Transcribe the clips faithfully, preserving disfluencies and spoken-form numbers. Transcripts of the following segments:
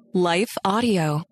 Life Audio.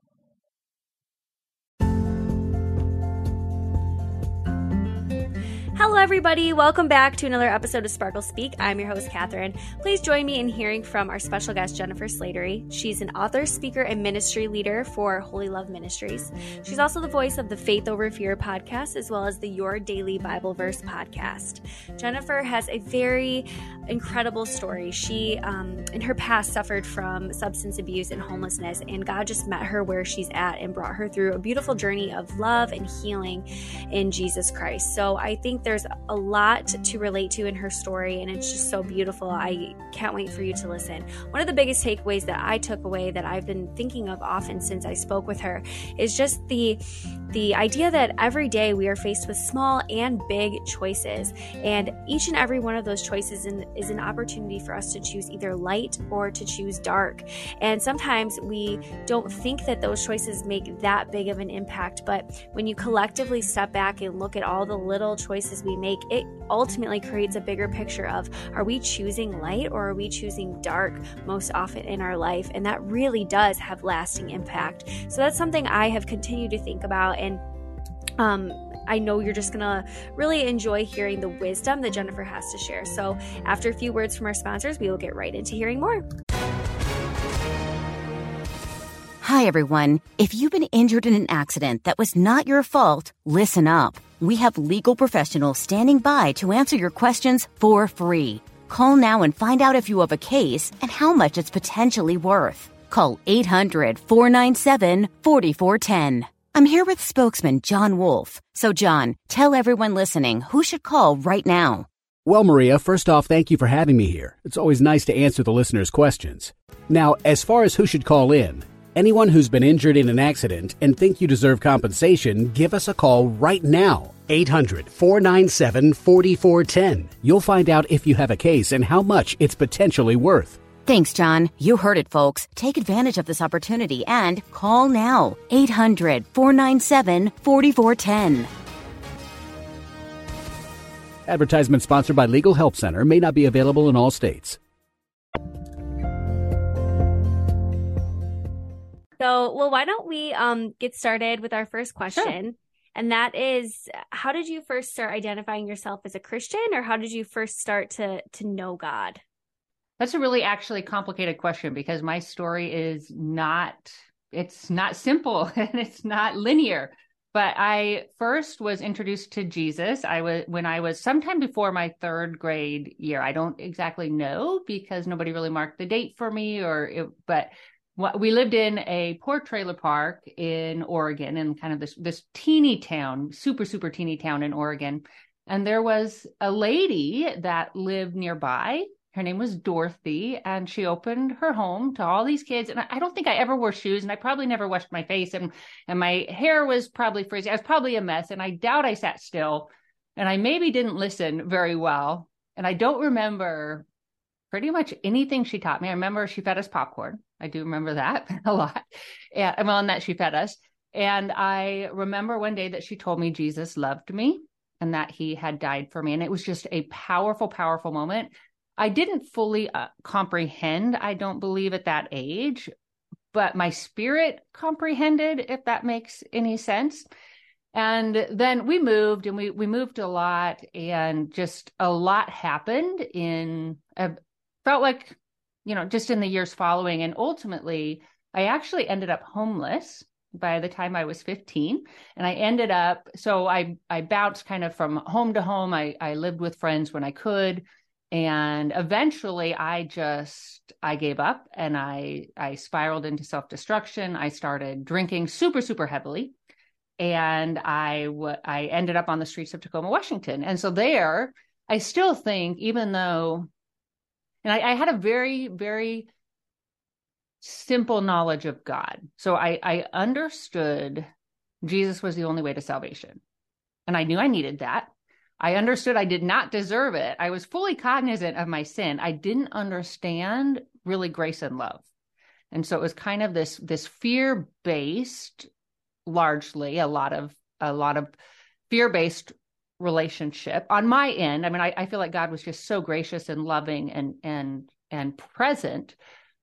Hello, everybody. Welcome back to another episode of Sparkle Speak. I'm your host, Catherine. Please join me in hearing from our special guest, Jennifer Slattery. She's an author, speaker, and ministry leader for Holy Love Ministries. She's also the voice of the Faith Over Fear podcast, as well as the Your Daily Bible Verse podcast. Jennifer has a very incredible story. She, um, in her past, suffered from substance abuse and homelessness, and God just met her where she's at and brought her through a beautiful journey of love and healing in Jesus Christ. So I think there's a lot to relate to in her story, and it's just so beautiful. I can't wait for you to listen. One of the biggest takeaways that I took away that I've been thinking of often since I spoke with her is just the the idea that every day we are faced with small and big choices, and each and every one of those choices in, is an opportunity for us to choose either light or to choose dark. And sometimes we don't think that those choices make that big of an impact, but when you collectively step back and look at all the little choices we make, it ultimately creates a bigger picture of, are we choosing light or are we choosing dark most often in our life? And that really does have lasting impact. So that's something I have continued to think about, and um, I know you're just going to really enjoy hearing the wisdom that Jennifer has to share. So after a few words from our sponsors, we will get right into hearing more. Hi, everyone. If you've been injured in an accident that was not your fault, listen up. We have legal professionals standing by to answer your questions for free. Call now and find out if you have a case and how much it's potentially worth. Call eight hundred, four nine seven, four four one zero. I'm here with spokesman John Wolf. So, John, tell everyone listening who should call right now. Well, Maria, first off, thank you for having me here. It's always nice to answer the listeners' questions. Now, as far as who should call in, anyone who's been injured in an accident and think you deserve compensation, give us a call right now. eight hundred, four nine seven, four four one zero. You'll find out if you have a case and how much it's potentially worth. Thanks, John. You heard it, folks. Take advantage of this opportunity and call now. eight hundred, four nine seven, four four one zero. Advertisement sponsored by Legal Help Center, may not be available in all states. So, well, why don't we um, get started with our first question? Sure. And that is, how did you first start identifying yourself as a Christian, or how did you first start to to know God? That's a really actually complicated question, because my story is not, it's not simple and it's not linear. But I first was introduced to Jesus. I was when I was sometime before my third grade year. I don't exactly know because nobody really marked the date for me, or it, but we lived in a poor trailer park in Oregon, in kind of this this teeny town, super super teeny town in Oregon. And there was a lady that lived nearby. Her name was Dorothy, and she opened her home to all these kids. And I don't think I ever wore shoes, and I probably never washed my face, and, and my hair was probably frizzy. I was probably a mess, and I doubt I sat still, and I maybe didn't listen very well. And I don't remember pretty much anything she taught me. I remember she fed us popcorn. I do remember that a lot. And well, and that she fed us. And I remember one day that she told me Jesus loved me and that he had died for me. And it was just a powerful, powerful moment. I didn't fully uh, comprehend, I don't believe at that age, but my spirit comprehended, if that makes any sense. And then we moved and we, we moved a lot, and just a lot happened in, a, felt like, you know, just in the years following. And ultimately, I actually ended up homeless by the time I was fifteen. And I ended up, so I, I bounced kind of from home to home. I, I lived with friends when I could. And eventually I just, I gave up, and I, I spiraled into self-destruction. I started drinking super, super heavily. And I, w- I ended up on the streets of Tacoma, Washington. And so there, I still think, even though, and I, I had a very, very simple knowledge of God. So I, I understood Jesus was the only way to salvation. And I knew I needed that. I understood I did not deserve it. I was fully cognizant of my sin. I didn't understand really grace and love. And so it was kind of this, this fear-based, largely a lot of, a lot of fear-based relationship on my end. I mean, I, I feel like God was just so gracious and loving and, and, and present,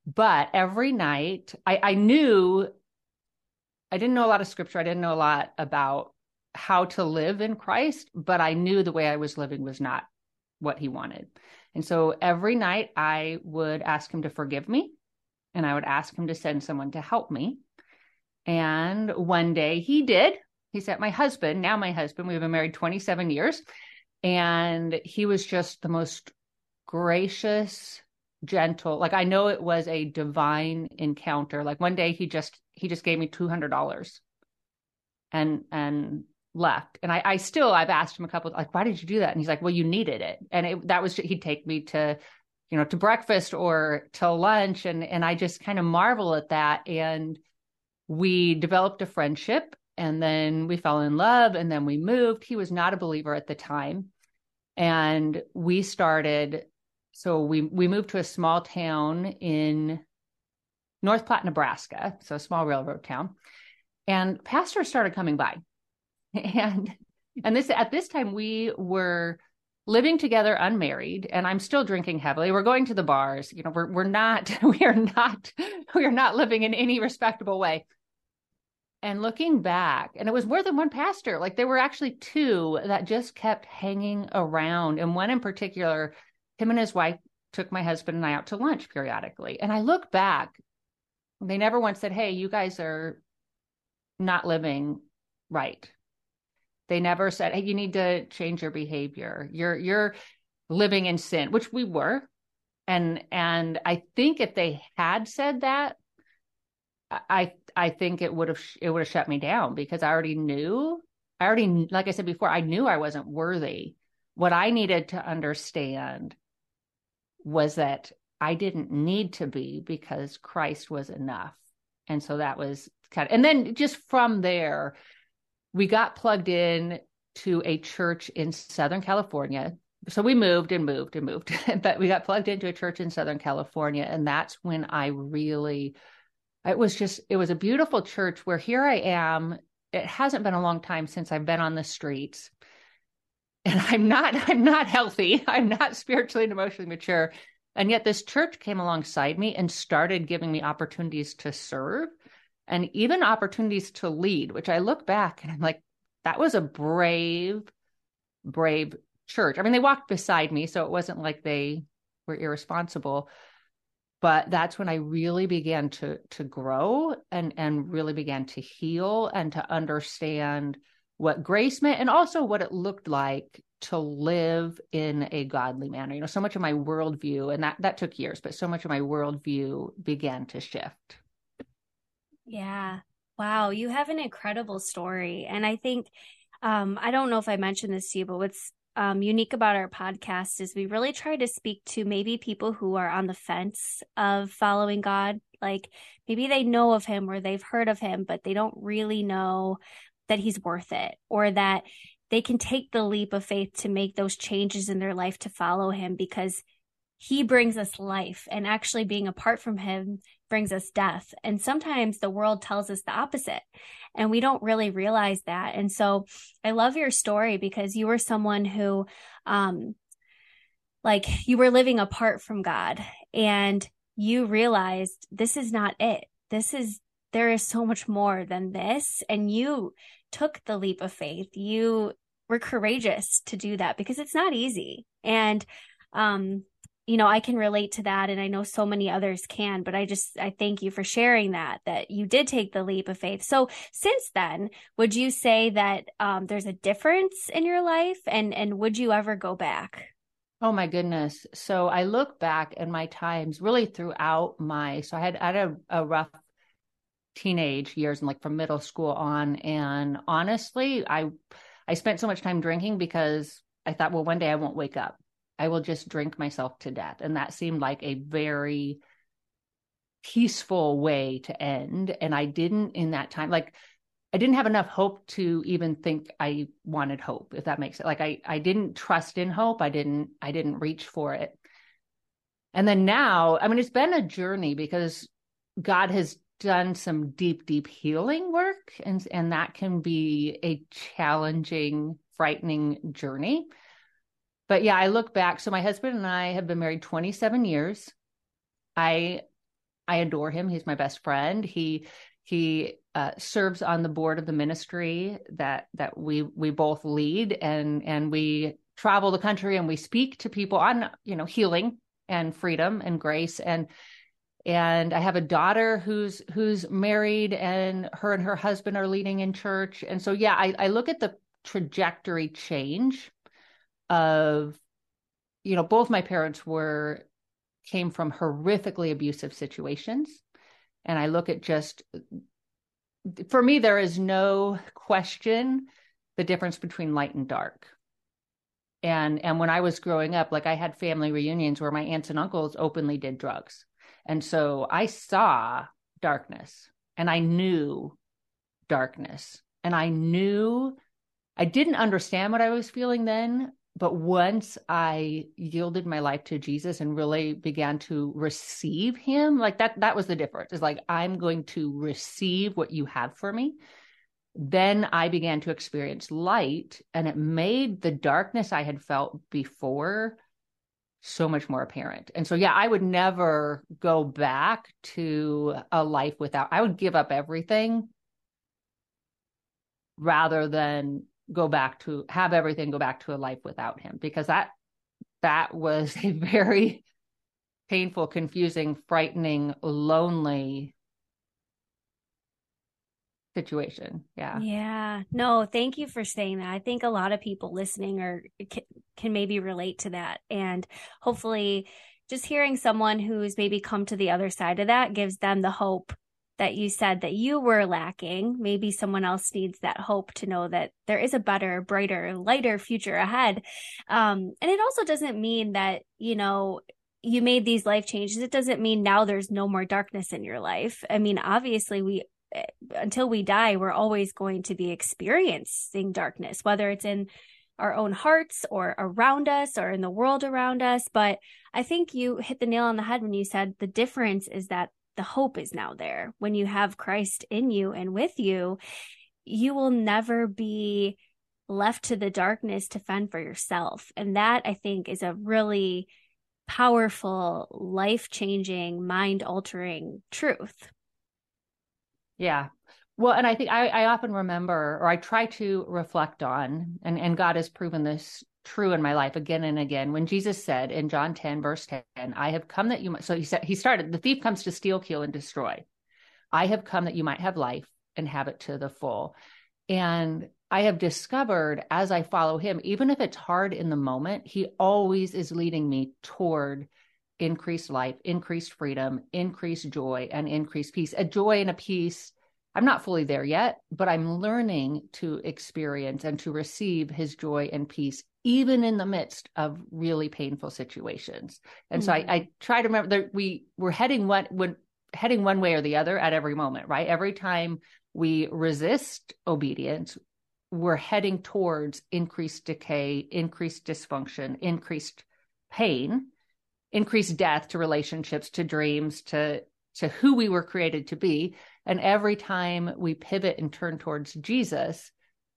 but every night I, I knew, I didn't know a lot of scripture. I didn't know a lot about how to live in Christ, but I knew the way I was living was not what he wanted. And so every night I would ask him to forgive me, and I would ask him to send someone to help me. And one day he did. He sent my husband, now my husband, we've been married twenty-seven years. And he was just the most gracious, gentle. Like, I know it was a divine encounter. Like one day he just, he just gave me two hundred dollars and, and left. And I, I still, I've asked him a couple, like, why did you do that? And he's like, well, you needed it. And it, that was, he'd take me to, you know, to breakfast or to lunch. And, and I just kind of marvel at that. And we developed a friendship, and then we fell in love, and then we moved. He was not a believer at the time. And we started, so we, we moved to a small town in North Platte, Nebraska. So a small railroad town, and pastors started coming by. And, and this, at this time we were living together unmarried, and I'm still drinking heavily. We're going to the bars. You know, we're, we're not, we are not, we are not living in any respectable way. And looking back, and it was more than one pastor, like there were actually two that just kept hanging around. And one in particular, him and his wife took my husband and I out to lunch periodically. And I look back, they never once said, hey, you guys are not living right. They never said, hey, you need to change your behavior. You're, you're living in sin, which we were. And, and I think if they had said that, I, I think it would have, it would have shut me down, because I already knew, I already, like I said before, I knew I wasn't worthy. What I needed to understand was that I didn't need to be, because Christ was enough. And so that was kind of, and then just from there, we got plugged in to a church in Southern California. So we moved and moved and moved, but we got plugged into a church in Southern California. And that's when I really, it was just, it was a beautiful church where here I am. It hasn't been a long time since I've been on the streets, and I'm not, I'm not healthy. I'm not spiritually and emotionally mature. And yet this church came alongside me and started giving me opportunities to serve, and even opportunities to lead, which I look back and I'm like, that was a brave, brave church. I mean, they walked beside me, so it wasn't like they were irresponsible, but that's when I really began to, to grow and, and really began to heal and to understand what grace meant, and also what it looked like to live in a godly manner. You know, so much of my worldview, and that, that took years, but so much of my worldview began to shift. Yeah. Wow. You have an incredible story. And I think, um, I don't know if I mentioned this to you, but what's um, unique about our podcast is we really try to speak to maybe people who are on the fence of following God. Like maybe they know of him or they've heard of him, but they don't really know that he's worth it, or that they can take the leap of faith to make those changes in their life to follow him, because he brings us life, and actually being apart from him brings us death. And sometimes the world tells us the opposite, and we don't really realize that. And so I love your story, because you were someone who, um, like you were living apart from God, and you realized this is not it. This is, there is so much more than this. And you took the leap of faith. You were courageous to do that, because it's not easy. And, um, you know, I can relate to that, and I know so many others can, but I just, I thank you for sharing that, that you did take the leap of faith. So since then, would you say that um, there's a difference in your life, and, and would you ever go back? Oh my goodness. So I look back at my times really throughout my, so I had, I had a, a rough teenage years, and like from middle school on. And honestly, I, I spent so much time drinking because I thought, well, one day I won't wake up. I will just drink myself to death. And that seemed like a very peaceful way to end. And I didn't in that time, like I didn't have enough hope to even think I wanted hope, if that makes it. Like I, I didn't trust in hope. I didn't, I didn't reach for it. And then now, I mean, it's been a journey, because God has done some deep, deep healing work. And, and that can be a challenging, frightening journey. But yeah, I look back. So my husband and I have been married twenty-seven years. I I adore him. He's my best friend. He he uh, serves on the board of the ministry that that we we both lead, and and we travel the country and we speak to people on, you know, healing and freedom and grace. And and I have a daughter who's who's married, and her and her husband are leading in church. And so yeah, I, I look at the trajectory change of, you know, both my parents were came from horrifically abusive situations. And I look at just, for me, there is no question the difference between light and dark. And, and when I was growing up, like I had family reunions where my aunts and uncles openly did drugs. And so I saw darkness, and I knew darkness, and I knew, I didn't understand what I was feeling then. But once I yielded my life to Jesus and really began to receive him, like that, that was the difference. It's like, I'm going to receive what you have for me. Then I began to experience light, and it made the darkness I had felt before so much more apparent. And so, yeah, I would never go back to a life without, I would give up everything rather than go back to have everything go back to a life without him, because that that was a very painful, confusing, frightening, lonely situation. Yeah. Yeah. No, thank you for saying that. I think a lot of people listening are can, can maybe relate to that. And hopefully just hearing someone who's maybe come to the other side of that gives them the hope that you said that you were lacking. Maybe someone else needs that hope to know that there is a better, brighter, lighter future ahead. Um, and it also doesn't mean that, you know, you made these life changes. It doesn't mean now there's no more darkness in your life. I mean, obviously we, until we die, we're always going to be experiencing darkness, whether it's in our own hearts or around us or in the world around us. But I think you hit the nail on the head when you said the difference is that the hope is now there. When you have Christ in you and with you, you will never be left to the darkness to fend for yourself. And that, I think, is a really powerful, life-changing, mind-altering truth. Yeah. Well, and I think I, I often remember, or I try to reflect on, and, and God has proven this true in my life again and again, when Jesus said in John ten, verse ten, I have come that you might, so he said, he started, the thief comes to steal, kill, and destroy. I have come that you might have life and have it to the full. And I have discovered as I follow him, even if it's hard in the moment, he always is leading me toward increased life, increased freedom, increased joy, and increased peace. A joy and a peace, I'm not fully there yet, but I'm learning to experience and to receive his joy and peace, even in the midst of really painful situations. And mm-hmm. so I, I try to remember that we we're heading one when heading one way or the other at every moment, right? Every time we resist obedience, we're heading towards increased decay, increased dysfunction, increased pain, increased death to relationships, to dreams, to to who we were created to be. And every time we pivot and turn towards Jesus,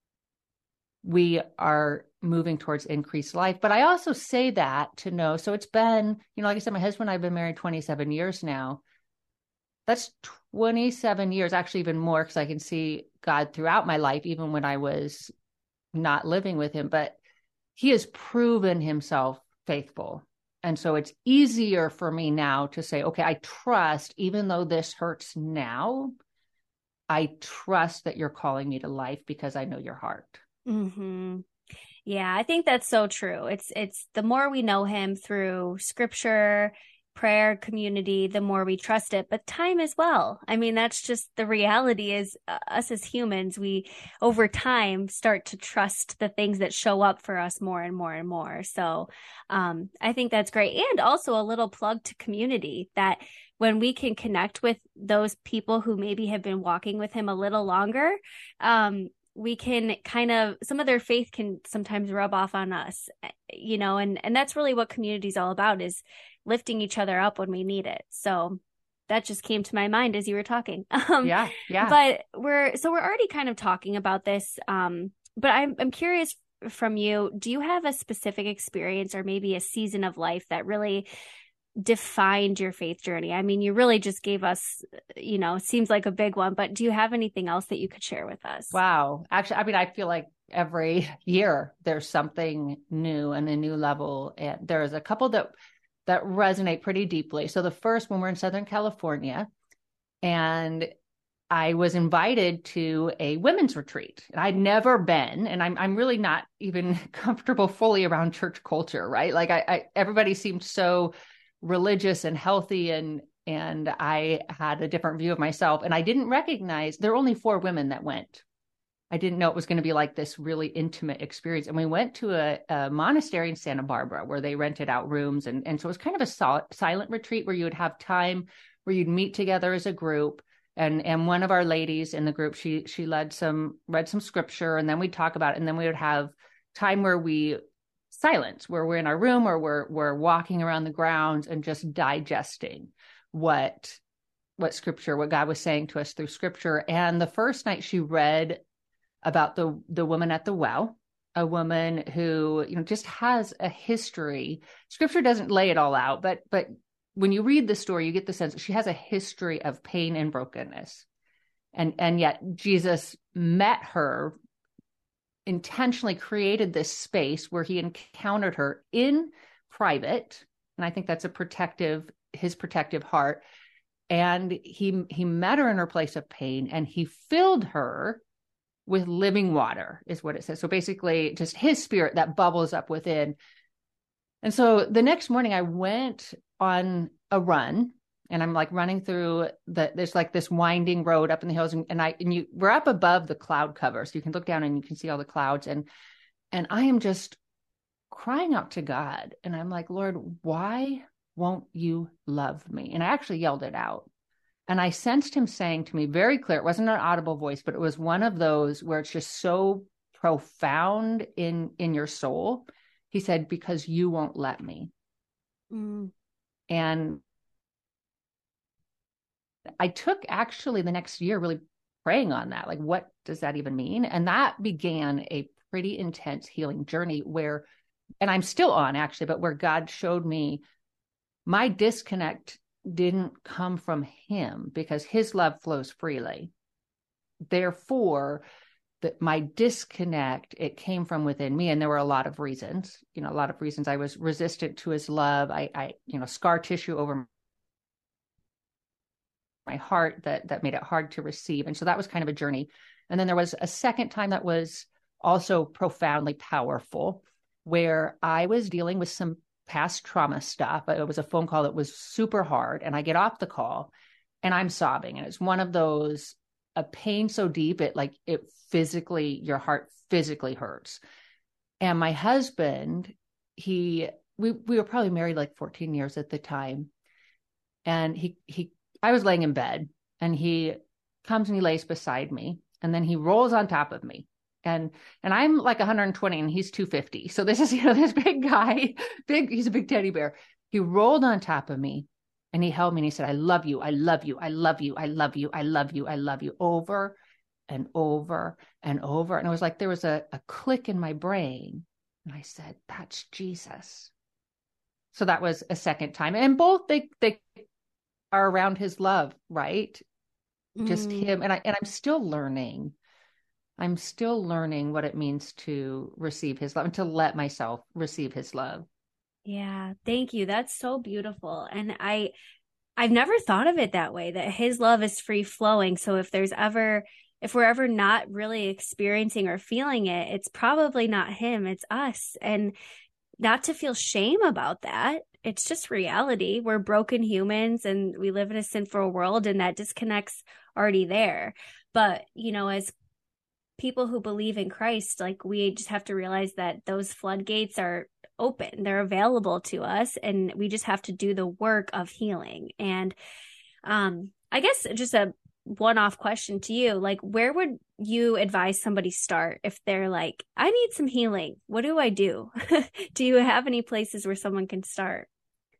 we are moving towards increased life. But I also say that to know, so it's been, you know, like I said, my husband and I have been married twenty-seven years now. That's twenty-seven years, actually even more, because I can see God throughout my life, even when I was not living with him. But he has proven himself faithful. And so it's easier for me now to say, okay, I trust, even though this hurts now, I trust that you're calling me to life because I know your heart. Mm-hmm. Yeah, I think that's so true. It's, it's the more we know him through scripture, prayer, community, the more we trust it, but time as well. I mean, that's just the reality is uh, us as humans, we over time start to trust the things that show up for us more and more and more. So um, I think that's great. And also a little plug to community, that when we can connect with those people who maybe have been walking with him a little longer, um, we can kind of, some of their faith can sometimes rub off on us, you know, and, and that's really what community is all about, is lifting each other up when we need it. So that just came to my mind as you were talking. Um, yeah. Yeah. But we're, so we're already kind of talking about this. Um, but I'm, I'm curious from you, do you have a specific experience or maybe a season of life that really defined your faith journey? I mean, you really just gave us, you know, seems like a big one, but do you have anything else that you could share with us? Wow. Actually, I mean, I feel like every year there's something new and a new level. And there's a couple that that resonate pretty deeply. So the first, when we're in Southern California, and I was invited to a women's retreat. I'd never been, and I'm I'm really not even comfortable fully around church culture, right? Like I, I everybody seemed so religious and healthy, and and I had a different view of myself, and I didn't recognize there were only four women that went. I didn't know it was going to be like this really intimate experience. And we went to a, a monastery in Santa Barbara where they rented out rooms. And, and so it was kind of a sol- silent retreat where you would have time where you'd meet together as a group. And, and one of our ladies in the group, she, she led some, read some scripture, and then we'd talk about it. And then we would have time where we silence, where we're in our room or we're, we're walking around the grounds and just digesting what, what scripture, what God was saying to us through scripture. And the first night she read about the the woman at the well, a woman who, you know, just has a history. Scripture doesn't lay it all out, but but when you read the story, you get the sense that she has a history of pain and brokenness. And and yet Jesus met her, intentionally created this space where he encountered her in private. And I think that's a protective, his protective heart. And he he met her in her place of pain, and he filled her with living water, is what it says. So basically just his spirit that bubbles up within. And so the next morning I went on a run, and I'm like running through the, there's like this winding road up in the hills, and, and I, and you, we're up above the cloud cover. So you can look down and you can see all the clouds. And, and I am just crying out to God. And I'm like, Lord, why won't you love me? And I actually yelled it out. And I sensed him saying to me very clear, it wasn't an audible voice, but it was one of those where it's just so profound in, in your soul. He said, because you won't let me. Mm. And I took actually the next year really praying on that. Like, what does that even mean? And that began a pretty intense healing journey where, and I'm still on actually, but where God showed me my disconnect didn't come from him, because his love flows freely. Therefore, that my disconnect, it came from within me. And there were a lot of reasons, you know, a lot of reasons. I was resistant to his love. I, I, you know, scar tissue over my heart that, that made it hard to receive. And so that was kind of a journey. And then there was a second time that was also profoundly powerful, where I was dealing with some past trauma stuff. It was a phone call that was super hard. And I get off the call and I'm sobbing. And it's one of those, a pain so deep, it like, it physically, your heart physically hurts. And my husband, he, we, we were probably married like fourteen years at the time. And he, he, I was laying in bed, and he comes and he lays beside me, and then he rolls on top of me. And, and I'm like one hundred twenty and he's two fifty. So this is, you know, this big guy, big, he's a big teddy bear. He rolled on top of me and he held me and he said, I love you. I love you. I love you. I love you. I love you. I love you, over and over and over. And it was like, there was a, a click in my brain. And I said, that's Jesus. So that was a second time. And both, they, they are around his love, right? Mm. Just him. And I, and I'm still learning. I'm still learning what it means to receive his love and to let myself receive his love. Yeah. Thank you. That's so beautiful. And I, I've never thought of it that way, that his love is free flowing. So if there's ever, if we're ever not really experiencing or feeling it, it's probably not him, it's us. And not to feel shame about that. It's just reality. We're broken humans and we live in a sinful world, and that disconnect's already there. But, you know, as people who believe in Christ, like, we just have to realize that those floodgates are open, they're available to us, and we just have to do the work of healing. And um, I guess just a one-off question to you, like, where would you advise somebody start if they're like, I need some healing? What do I do? Do you have any places where someone can start?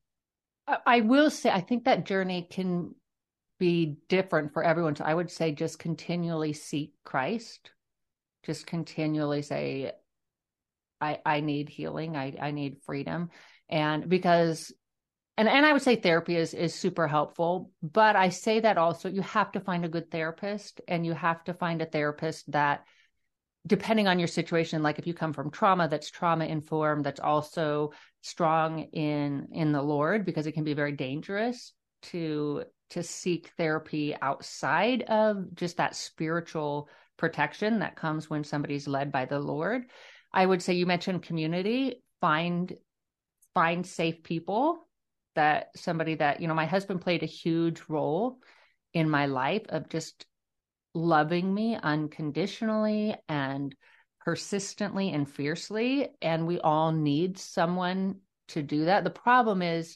I will say, I think that journey can be different for everyone. So I would say just continually seek Christ. Just continually say, I, I need healing. I, I need freedom. And because and, and I would say therapy is, is super helpful, but I say that also you have to find a good therapist, and you have to find a therapist that, depending on your situation, like if you come from trauma, that's trauma informed, that's also strong in, in the Lord, because it can be very dangerous to, to seek therapy outside of just that spiritual protection that comes when somebody's led by the Lord. I would say, you mentioned community, find, find safe people, that somebody that, you know, my husband played a huge role in my life of just loving me unconditionally and persistently and fiercely. And we all need someone to do that. The problem is,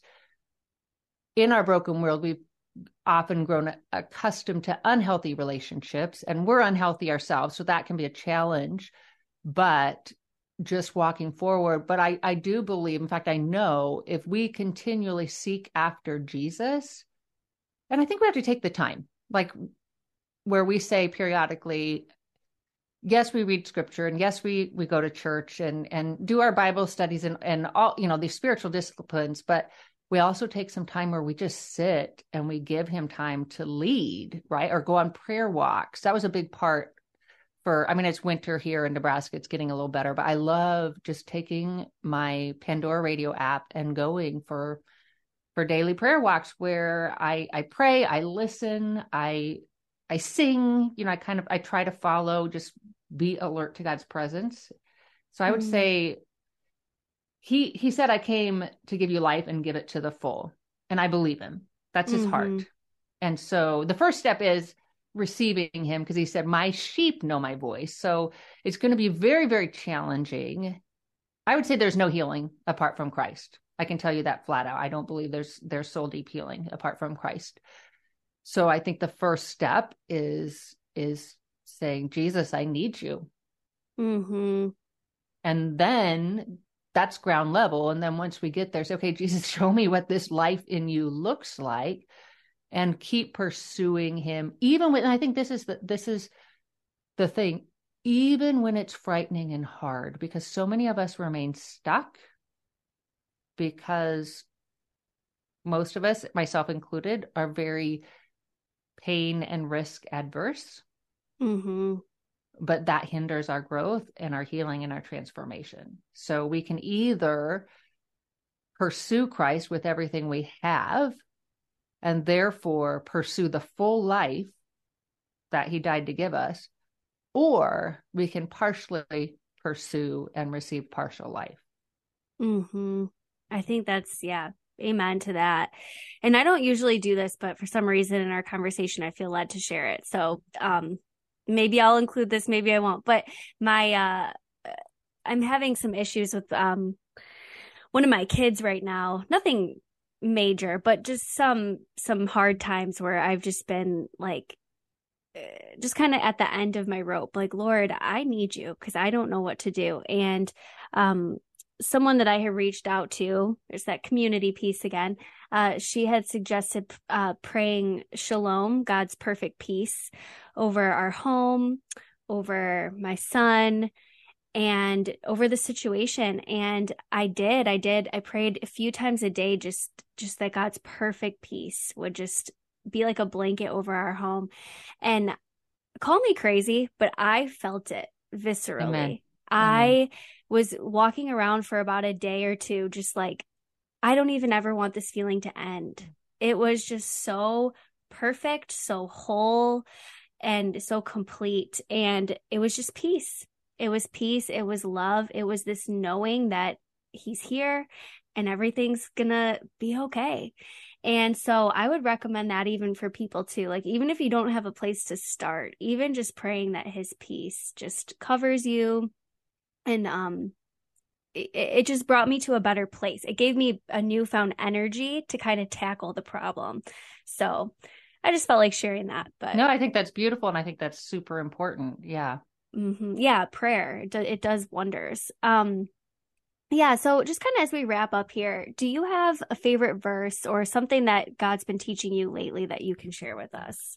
in our broken world, we've often grown accustomed to unhealthy relationships, and we're unhealthy ourselves. So that can be a challenge, but just walking forward. But I, I do believe, in fact, I know if we continually seek after Jesus, and I think we have to take the time, like where we say periodically, yes, we read scripture, and yes, we, we go to church and, and do our Bible studies and, and all, you know, these spiritual disciplines, but we also take some time where we just sit and we give him time to lead, right? Or go on prayer walks. That was a big part for, I mean, it's winter here in Nebraska, it's getting a little better, but I love just taking my Pandora radio app and going for, for daily prayer walks where I, I pray, I listen, I, I sing, you know, I kind of, I try to follow, just be alert to God's presence. So I would mm. say, he, he said, I came to give you life and give it to the full. And I believe him. That's his mm-hmm. heart. And so the first step is receiving him, because he said, my sheep know my voice. So it's going to be very, very challenging. I would say there's no healing apart from Christ. I can tell you that flat out. I don't believe there's, there's soul deep healing apart from Christ. So I think the first step is, is saying, Jesus, I need you. Mm-hmm. And then that's ground level. And then once we get there, say, okay, Jesus, show me what this life in you looks like, and keep pursuing him. Even when, and I think this is the, this is the thing, even when it's frightening and hard, because so many of us remain stuck because most of us, myself included, are very pain and risk adverse. Mm-hmm. But that hinders our growth and our healing and our transformation. So we can either pursue Christ with everything we have, and therefore pursue the full life that he died to give us, or we can partially pursue and receive partial life. Mm-hmm. I think that's, yeah, amen to that. And I don't usually do this, but for some reason in our conversation, I feel led to share it. So um, maybe I'll include this, maybe I won't. But my, uh, I'm having some issues with um, one of my kids right now. Nothing major, but just some some hard times where I've just been like, just kind of at the end of my rope, like, Lord, I need you, because I don't know what to do. And um, someone that I have reached out to, there's that community piece again. Uh, she had suggested uh, praying shalom, God's perfect peace, over our home, over my son, and over the situation. And I did, I did, I prayed a few times a day, just, just that God's perfect peace would just be like a blanket over our home. And call me crazy, but I felt it viscerally. Amen. I Amen. was walking around for about a day or two, just like, I don't even ever want this feeling to end. It was just so perfect, so whole, and so complete. And it was just peace. It was peace. It was love. It was this knowing that he's here and everything's gonna be okay. And so I would recommend that even for people too. Like, even if you don't have a place to start, even just praying that his peace just covers you. And um, it, it just brought me to a better place. It gave me a newfound energy to kind of tackle the problem. So I just felt like sharing that. But no, I think that's beautiful. And I think that's super important. Yeah. Mm-hmm. Yeah. Prayer. It, do, it does wonders. Um, yeah. So just kind of as we wrap up here, do you have a favorite verse or something that God's been teaching you lately that you can share with us?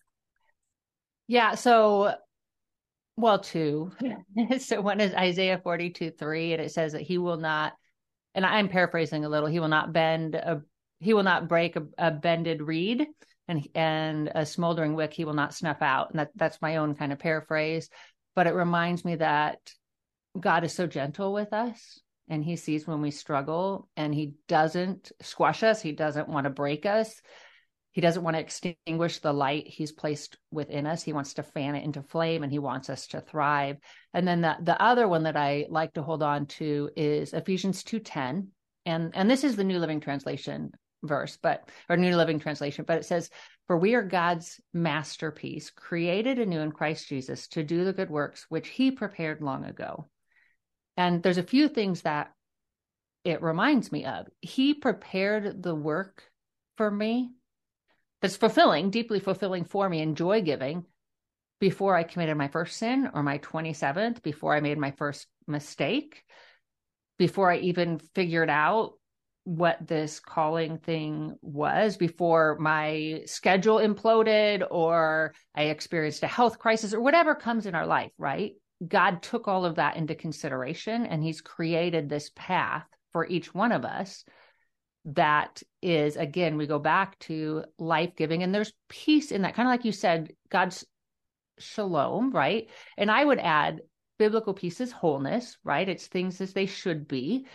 Yeah. So, well, two. So one is Isaiah forty-two, three, and it says that he will not, and I'm paraphrasing a little, he will not bend a he will not break a, a bended reed, and and a smoldering wick he will not snuff out. And that that's my own kind of paraphrase, but it reminds me that God is so gentle with us, and he sees when we struggle, and he doesn't squash us. He doesn't want to break us. He doesn't want to extinguish the light he's placed within us. He wants to fan it into flame, and he wants us to thrive. And then the, the other one that I like to hold on to is Ephesians two ten. And, and this is the New Living Translation verse, but, or New Living Translation, but it says, "For we are God's masterpiece, created anew in Christ Jesus to do the good works, which he prepared long ago." And there's a few things that it reminds me of. He prepared the work for me that's fulfilling, deeply fulfilling for me and joy-giving before I committed my first sin or my twenty-seventh, before I made my first mistake, before I even figured out what this calling thing was, before my schedule imploded or I experienced a health crisis or whatever comes in our life, right? God took all of that into consideration, and he's created this path for each one of us that is, again, we go back to life-giving, and there's peace in that. Kind of like you said, God's shalom, right? And I would add biblical peace is wholeness, right? It's things as they should be.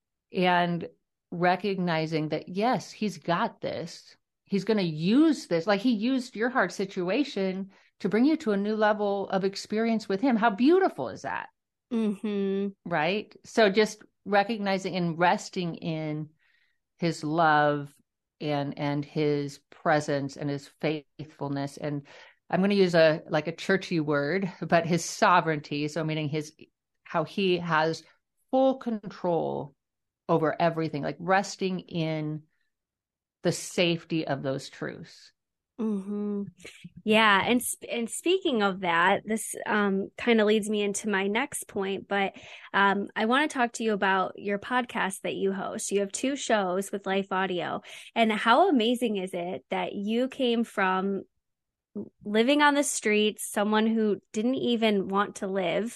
And recognizing that, yes, he's got this. He's going to use this. Like he used your hard situation to bring you to a new level of experience with him. How beautiful is that? Mm-hmm. Right? So just recognizing and resting in his love and, and his presence and his faithfulness. And I'm going to use a, like a churchy word, but his sovereignty. So meaning his, how he has full control over everything, like resting in the safety of those truths. Mm-hmm. Yeah. And, and speaking of that, this um, kind of leads me into my next point, but um, I want to talk to you about your podcast that you host. You have two shows with Life Audio, and how amazing is it that you came from living on the streets, someone who didn't even want to live,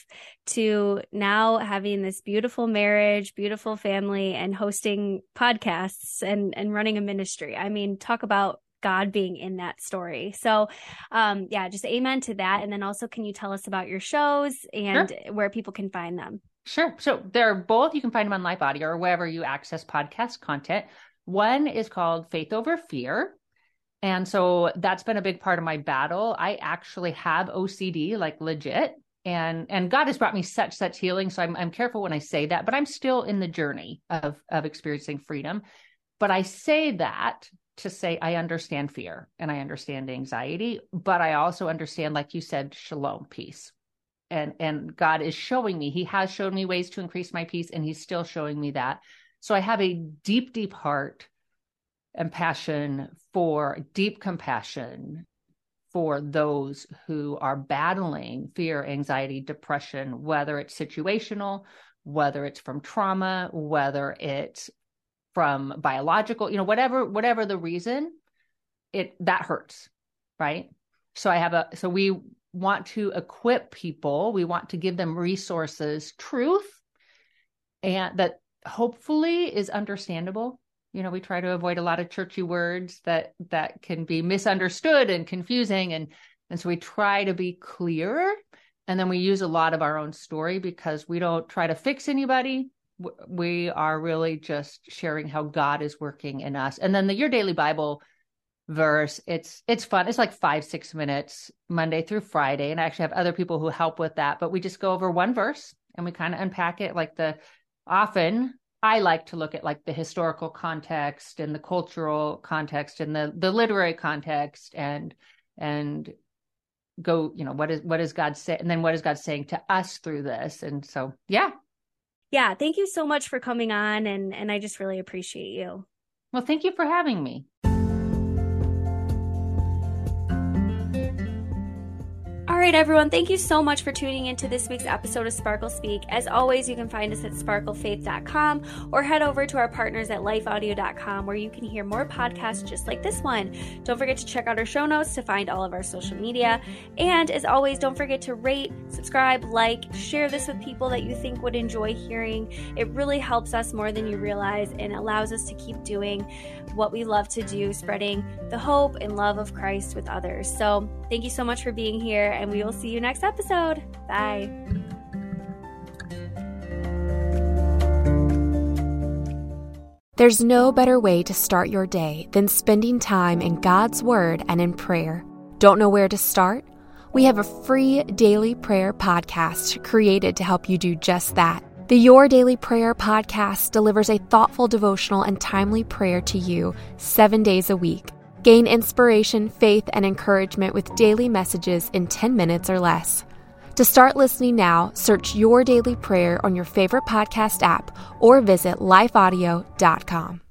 to now having this beautiful marriage, beautiful family, and hosting podcasts and, and running a ministry. I mean, talk about God being in that story. So, um, yeah, just amen to that. And then also, can you tell us about your shows and Sure. where people can find them? Sure. So they're both, you can find them on Life Audio or wherever you access podcast content. One is called Faith Over Fear. And so that's been a big part of my battle. I actually have O C D, like legit. And, and God has brought me such, such healing. So I'm, I'm careful when I say that, but I'm still in the journey of, of experiencing freedom. But I say that to say, I understand fear and I understand anxiety, but I also understand, like you said, shalom, peace. And, and God is showing me, he has shown me ways to increase my peace, and he's still showing me that. So I have a deep, deep heart and passion for deep compassion for those who are battling fear, anxiety, depression, whether it's situational, whether it's from trauma, whether it's from biological, you know, whatever, whatever the reason, it, that hurts. Right. So I have a, so we want to equip people. We want to give them resources, truth, and that hopefully is understandable. You know, we try to avoid a lot of churchy words that, that can be misunderstood and confusing. And, and so we try to be clear, and then we use a lot of our own story, because we don't try to fix anybody. We are really just sharing how God is working in us. And then the Your Daily Bible verse, it's, it's fun. It's like five, six minutes, Monday through Friday. And I actually have other people who help with that, but we just go over one verse and we kind of unpack it. Like the, often I like to look at like the historical context and the cultural context and the, the literary context, and, and go, you know, what is, what is God say? And then what is God saying to us through this? And so, yeah. Yeah. Thank you so much for coming on. And, and I just really appreciate you. Well, thank you for having me. All right, everyone, thank you so much for tuning into this week's episode of Sparkle Speak. As always, you can find us at sparkle faith dot com or head over to our partners at life audio dot com where you can hear more podcasts just like this one. Don't forget to check out our show notes to find all of our social media. And as always, don't forget to rate, subscribe, like, share this with people that you think would enjoy hearing. It really helps us more than you realize and allows us to keep doing what we love to do, spreading the hope and love of Christ with others. So thank you so much for being here, and we will see you next episode. Bye. There's no better way to start your day than spending time in God's Word and in prayer. Don't know where to start? We have a free daily prayer podcast created to help you do just that. The Your Daily Prayer podcast delivers a thoughtful devotional and timely prayer to you seven days a week. Gain inspiration, faith, and encouragement with daily messages in ten minutes or less. To start listening now, search Your Daily Prayer on your favorite podcast app or visit life audio dot com.